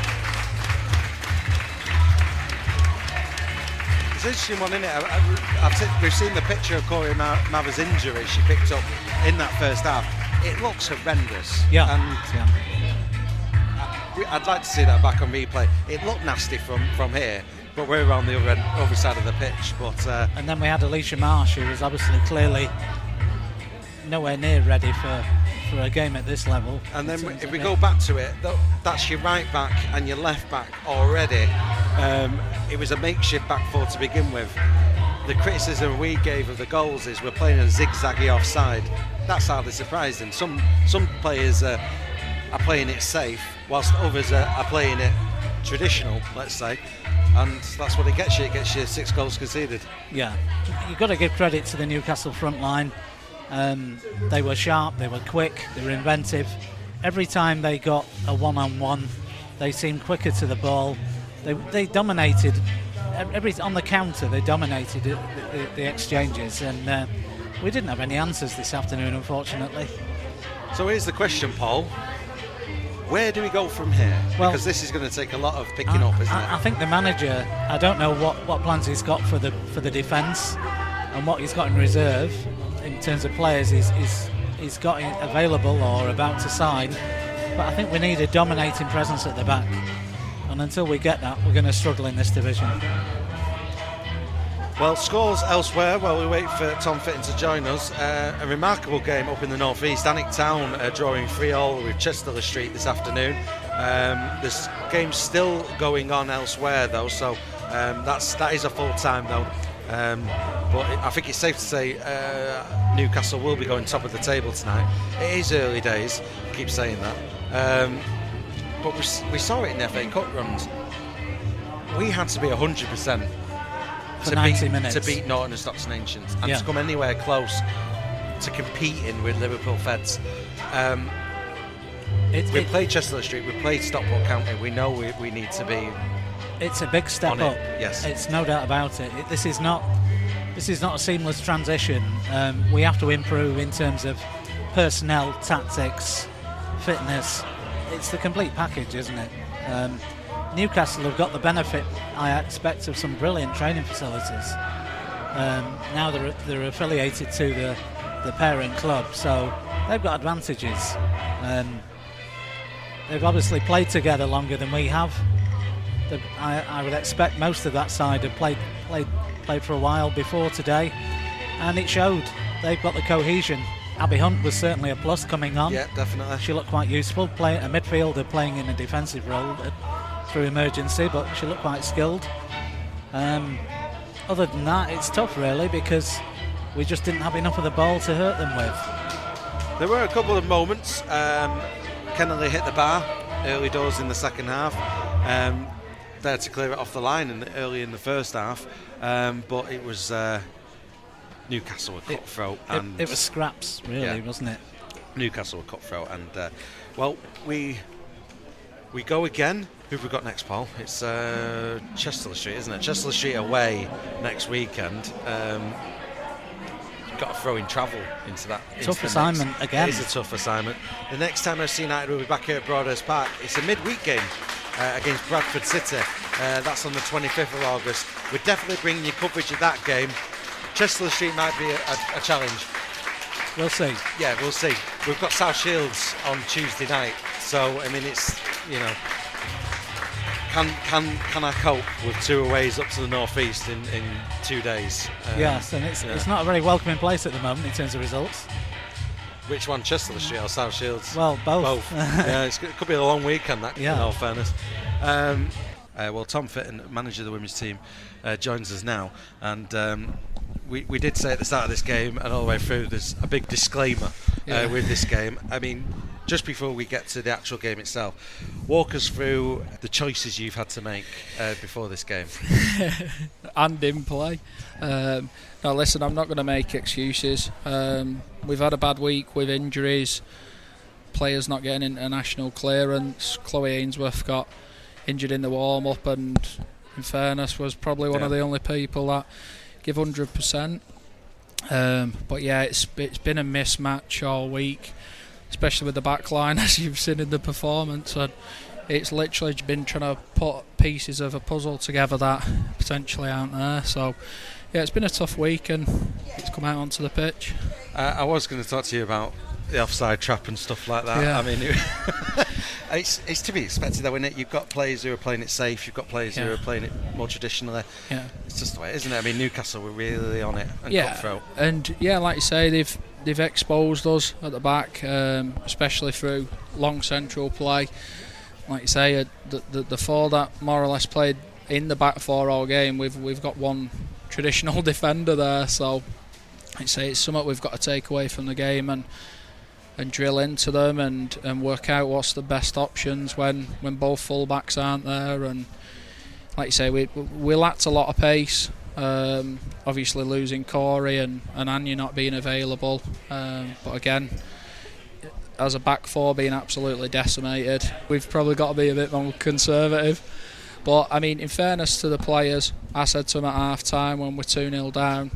It's an interesting one, isn't it? I, I, I've seen, we've seen the picture of Corey Mather's injury she picked up in that first half. It looks horrendous. Yeah. And yeah. I'd like to see that back on replay. It looked nasty from, from here, but we're on the other end, other side of the pitch. But uh, and then we had Alicia Marsh, who was obviously clearly nowhere near ready for, for a game at this level. And then if we go back to it, that's your right back and your left back already. Um, it was a makeshift back four to begin with. The criticism we gave of the goals is we're playing a zigzaggy offside. That's hardly surprising. Some some players uh, are playing it safe, whilst others are, are playing it traditional, let's say, and that's what it gets you. It gets you six goals conceded. Yeah, you've got to give credit to the Newcastle front line. Um, they were sharp, they were quick, they were inventive. Every time they got a one-on-one, they seemed quicker to the ball. They, they dominated every on the counter they dominated the, the, the exchanges, and uh, we didn't have any answers this afternoon, unfortunately. So here's the question, Paul. Where do we go from here? Well, because this is going to take a lot of picking I, up, isn't I, it? I think the manager, I don't know what, what plans he's got for the for the defence and what he's got in reserve in terms of players he's, he's, he's got available or about to sign. But I think we need a dominating presence at the back. And until we get that, we're going to struggle in this division. Well, scores elsewhere while we wait for Tom Fitton to join us. Uh, a remarkable game up in the northeast. Alnwick Town uh, drawing three all with Chester Street this afternoon. Um, there's games still going on elsewhere though, so um, that's that is a full time though. Um, but I think it's safe to say uh, Newcastle will be going top of the table tonight. It is early days, I keep saying that. Um, but we, we saw it in the F A Cup runs. We had to be one hundred percent. For to ninety beat, minutes. to beat Norton and Stockton Ancients and Yeah. to come anywhere close to competing with Liverpool Feds. Um, It- we it- played Chester Street, we played Stockport County, we know we, we need to be. It's a big step on up. it, yes. It's no doubt about it. it. This is not this is not a seamless transition. Um, we have to improve in terms of personnel, tactics, fitness. It's the complete package, isn't it? Um, Newcastle have got the benefit, I expect, of some brilliant training facilities. Um, now they're they're affiliated to the the parent club, so they've got advantages. Um, they've obviously played together longer than we have. The, I, I would expect most of that side have played played played for a while before today, and it showed. They've got the cohesion. Abby Hunt was certainly a plus coming on. Yeah, definitely. She looked quite useful, play, a midfielder playing in a defensive role uh, through emergency, but she looked quite skilled. Um, other than that, it's tough really because we just didn't have enough of the ball to hurt them with. There were a couple of moments. Um, Kennelly hit the bar early doors in the second half. Um, there to clear it off the line in the, early in the first half, um, but it was uh, Newcastle were cutthroat. It, and it, it was scraps, really, yeah. wasn't it? Newcastle were cutthroat, and uh, well, we we go again. Who've we got next, Paul? It's uh, Chester Street, isn't it? Chester Street away next weekend. Um, got to throw in travel into that. Tough into the assignment next. again. It is a tough assignment. The next time F C United will be back here at Broadhurst Park, it's a midweek game uh, against Bradford City. Uh, that's on the twenty-fifth of August. We're definitely bringing you coverage of that game. Chester Street might be a, a, a challenge. We'll see. Yeah, we'll see. We've got South Shields on Tuesday night, so I mean, it's you know, can can can I cope with two aways up to the northeast in, in two days? Um, yes, and it's yeah. it's not a very welcoming place at the moment in terms of results. Which one, Chester Street or South Shields? Well, both. Both. Yeah, it's, it could be a long weekend, that, Yeah. in all fairness. Um, uh, well, Tom Fitton, manager of the women's team, uh, joins us now. And um, we, we did say at the start of this game and all the way through, there's a big disclaimer Yeah. uh, with this game. I mean, just before we get to the actual game itself, walk us through the choices you've had to make uh, before this game. And in play. Um, now, listen, I'm not going to make excuses. Um, we've had a bad week with injuries, players not getting international clearance. Chloe Ainsworth got injured in the warm-up, and in fairness, was probably one Yeah. of the only people that give one hundred percent. Um, but yeah, it's it's been a mismatch all week, especially with the back line, as you've seen in the performance. And it's literally been trying to put pieces of a puzzle together that potentially aren't there. So yeah, it's been a tough week, and it's come out onto the pitch. Uh, I was going to talk to you about the offside trap and stuff like that. Yeah. I mean, it, it's it's to be expected though, isn't it? You've got players who are playing it safe, you've got players who Yeah. are playing it more traditionally. Yeah. It's just the way, isn't it? I mean, Newcastle were really on it and Yeah, cutthroat. and yeah, like you say, they've they've exposed us at the back, um, especially through long central play. Like you say, uh, the, the the four that more or less played in the back four all game, we've we've got one traditional defender there. So, like you say, it's something we've got to take away from the game and and drill into them and, and work out what's the best options when, when both full-backs aren't there. And like you say, we we lacked a lot of pace. Um, obviously losing Corey and, and Anya not being available. Um, but again, as a back four being absolutely decimated, we've probably got to be a bit more conservative. But I mean, in fairness to the players, I said to them at half time when we're two nil down,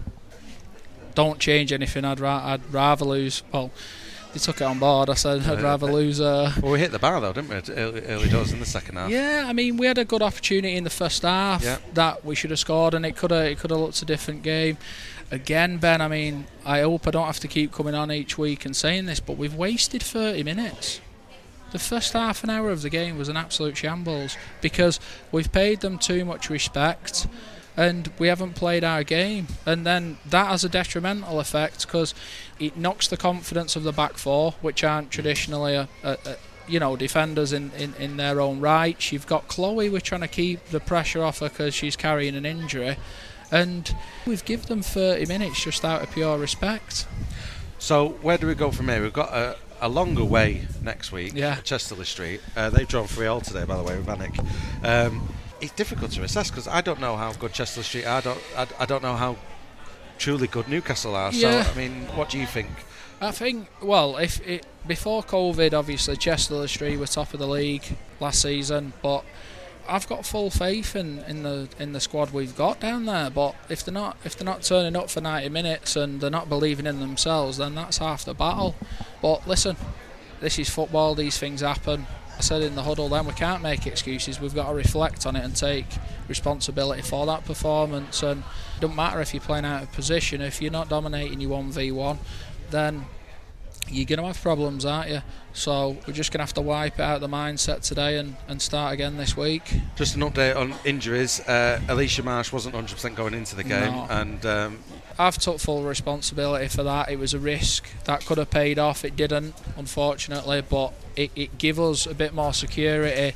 don't change anything. I'd, ra- I'd rather lose. Well, they took it on board. I said I'd rather lose. Uh, well, we hit the bar though, didn't we? Early, early doors in the second half. Yeah, I mean, we had a good opportunity in the first half yeah. that we should have scored, and it could have it could have looked a different game. Again, Ben, I mean, I hope I don't have to keep coming on each week and saying this, but we've wasted thirty minutes. The first half an hour of the game was an absolute shambles because we've paid them too much respect and we haven't played our game. And then that has a detrimental effect because it knocks the confidence of the back four, which aren't traditionally a, a, a you know, defenders in, in, in their own right. You've got Chloe, we're trying to keep the pressure off her because she's carrying an injury. And we've given them thirty minutes just out of pure respect. So where do we go from here? We've got a, a longer way next week yeah. at Chesterley Street. Uh, they've drawn three all today, by the way, with Vanek. Um, it's difficult to assess because I don't know how good Chesterley Street are. I don't, I, I don't know how truly good Newcastle are. Yeah. So, I mean, what do you think? I think, well, if it, before COVID, obviously, Chesterley Street were top of the league last season, but I've got full faith in, in the in the squad we've got down there. But if they're not if they're not turning up for ninety minutes and they're not believing in themselves, then that's half the battle. But listen, this is football. These things happen. I said in the huddle then we can't make excuses. We've got to reflect on it and take responsibility for that performance. And it doesn't matter if you're playing out of position. If you're not dominating your one v one, then you're going to have problems, aren't you? So we're just going to have to wipe out the mindset today and, and start again this week. Just an update on injuries. Uh, Alicia Marsh wasn't one hundred percent going into the game. No. and um, I've took full responsibility for that. It was a risk. That could have paid off. It didn't, unfortunately, but it, it gave us a bit more security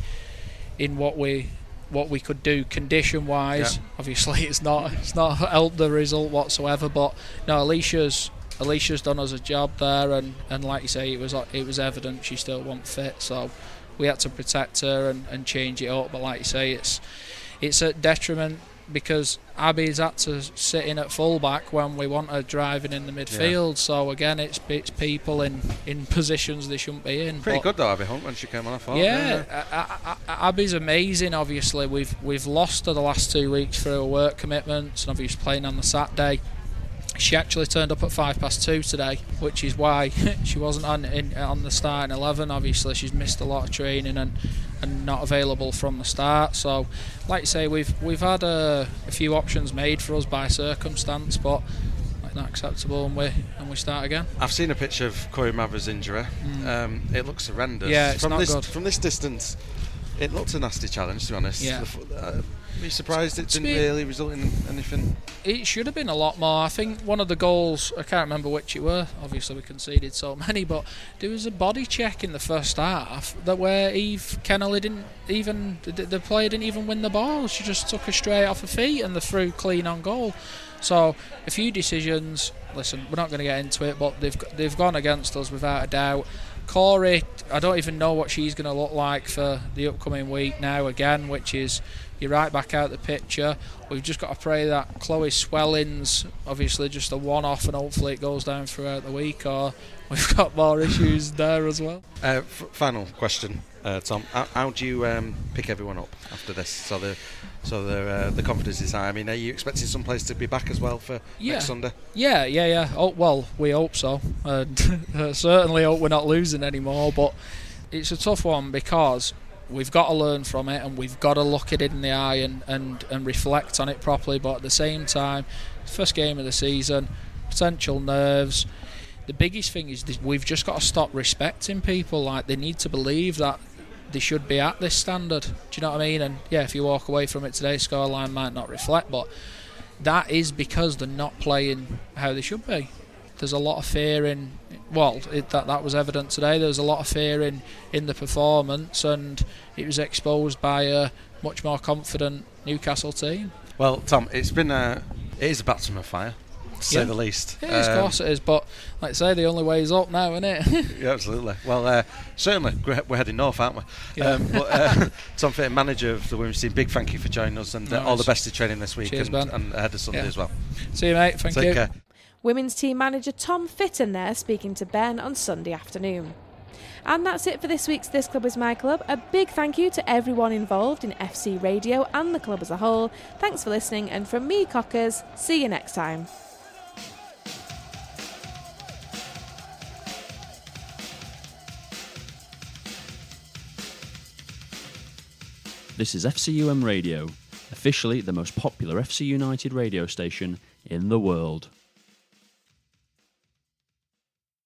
in what we what we could do condition-wise. Yeah. Obviously, it's not it's not helped the result whatsoever, but no, Alicia's Alicia's done us a job there, and, and like you say, it was it was evident she still wasn't fit, so we had to protect her and, and change it up. But like you say, it's it's a detriment because Abby's had to sit in at fullback when we want her driving in the midfield. Yeah. So again, it's it's people in, in positions they shouldn't be in. Pretty but good though, Abby Hunt, when she came on. I thought. Yeah, yeah. I, I, I, Abby's amazing. Obviously, we've we've lost her the last two weeks through her work commitments, and obviously playing on the Saturday. She actually turned up at five past two today, which is why she wasn't on in, on the starting eleven. Obviously, she's missed a lot of training and, and not available from the start. So, like you say, we've we've had a, a few options made for us by circumstance, but like, not acceptable, and we and we start again. I've seen a picture of Corey Mathers' injury. Mm. Um, it looks horrendous. Yeah, it's from not this good. from this distance. It looked a nasty challenge, to be honest. Yeah. Uh, Are you surprised it didn't be, really result in anything? It should have been a lot more. I think one of the goals, I can't remember which it were, obviously we conceded so many, but there was a body check in the first half that where Eve Kennelly didn't even, the, the player didn't even win the ball. She just took her straight off her feet and they threw clean on goal. So a few decisions, listen, we're not going to get into it, but they've they've gone against us without a doubt. Corey, I don't even know what she's going to look like for the upcoming week now again, which is you're right back out the picture. We've just got to pray that Chloe's swelling's obviously just a one-off and hopefully it goes down throughout the week, or we've got more issues there as well. Uh, f- final question, uh, Tom. How, how do you um, pick everyone up after this? So the so the uh, the confidence is high. I mean, are you expecting some players to be back as well for yeah. next Sunday? Yeah, yeah, yeah. Oh, well, we hope so. And certainly hope we're not losing anymore. But it's a tough one because we've got to learn from it and we've got to look it in the eye and, and, and reflect on it properly. But at the same time, first game of the season, potential nerves. The biggest thing is this, we've just got to stop respecting people. Like, they need to believe that they should be at this standard. Do you know what I mean? And yeah, if you walk away from it today, scoreline might not reflect, but that is because they're not playing how they should be. There's a lot of fear in, well, it, that that was evident today. There was a lot of fear in, in the performance, and it was exposed by a much more confident Newcastle team. Well, Tom, it's been a, it is a baptism of fire, to say yeah. the least. It is, um, of course it is, but like I say, the only way is up now, isn't it? Yeah, absolutely. Well, uh, certainly, we're, we're heading north, aren't we? Yeah. Um, but uh, Tom Fitton, manager of the women's team, big thank you for joining us, and uh, Nice. all the best in training this week. Cheers, and, Ben. and ahead of Sunday Yeah. as well. See you, mate. Thank Take you. care. Women's team manager Tom Fitton there speaking to Ben on Sunday afternoon. And that's it for this week's This Club Is My Club. A big thank you to everyone involved in F C Radio and the club as a whole. Thanks for listening, and from me, Cockers, see you next time. This is F C U M Radio, officially the most popular F C United radio station in the world.